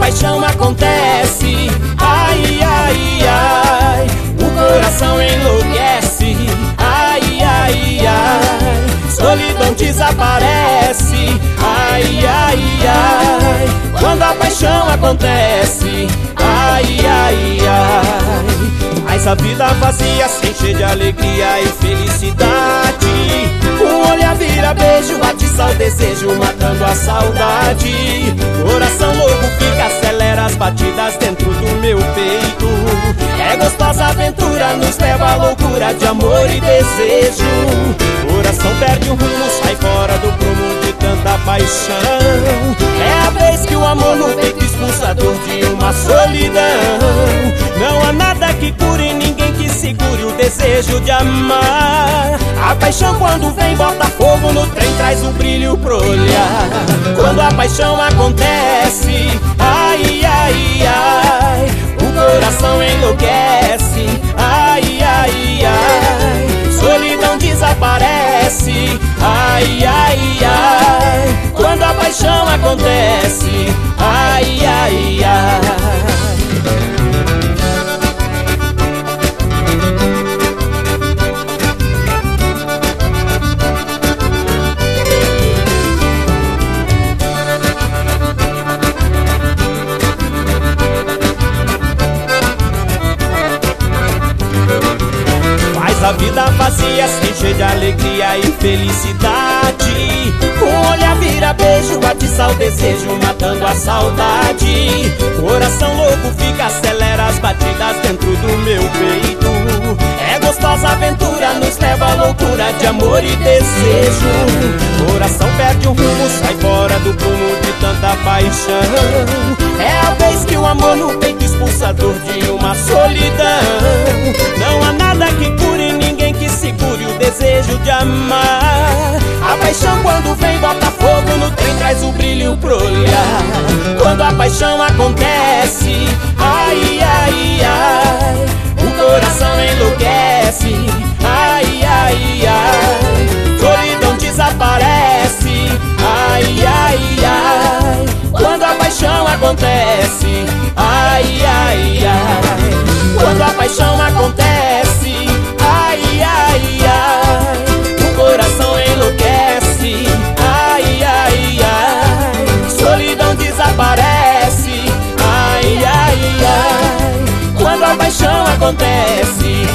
paixão acontece, ai, ai, ai, o coração enlouquece, ai, ai, ai, solidão desaparece, ai, ai, ai, quando a paixão acontece, ai, ai, ai. Essa vida vazia se enche de alegria e felicidade. Um olhar vira beijo, atiça o desejo, matando a saudade. Coração louco fica, acelera as batidas dentro do meu peito. É gostosa aventura, nos leva à loucura de amor e desejo. Coração perde o rumo, sai fora do prumo de tanta paixão. É a vez que o amor no peito expulsa a dor de uma solidão. Não há nada que cure, ninguém que segure o desejo de amar. A paixão quando vem bota fogo no trem, traz o brilho pro olhar. Quando a paixão acontece, ai, ai, ai, o coração enlouquece, ai, ai, ai, solidão desaparece, ai, ai, ai, quando a paixão acontece, ai, ai, ai. A vida vazia se enche de alegria e felicidade. Um olhar vira beijo, atiça o desejo, matando a saudade. Coração louco fica, acelera as batidas dentro do meu peito. É gostosa aventura, nos leva à loucura de amor e desejo. Coração perde o rumo, sai fora do prumo de tanta paixão. É a vez que o amor no peito expulsa a dor de uma solidão. Não há nada que cure, ninguém que segure o desejo de amar. A paixão quando vem bota fogo no trem, traz o brilho pro olhar. Quando a paixão acontece, ai, ai, ai, o coração enlouquece, ai, ai, ai, solidão desaparece, ai, ai, ai, quando a paixão acontece, ai, ai, ai, quando a paixão acontece, ai, ai, ai, o coração enlouquece, ai, ai, ai, solidão desaparece, ai, ai, ai, quando a paixão acontece,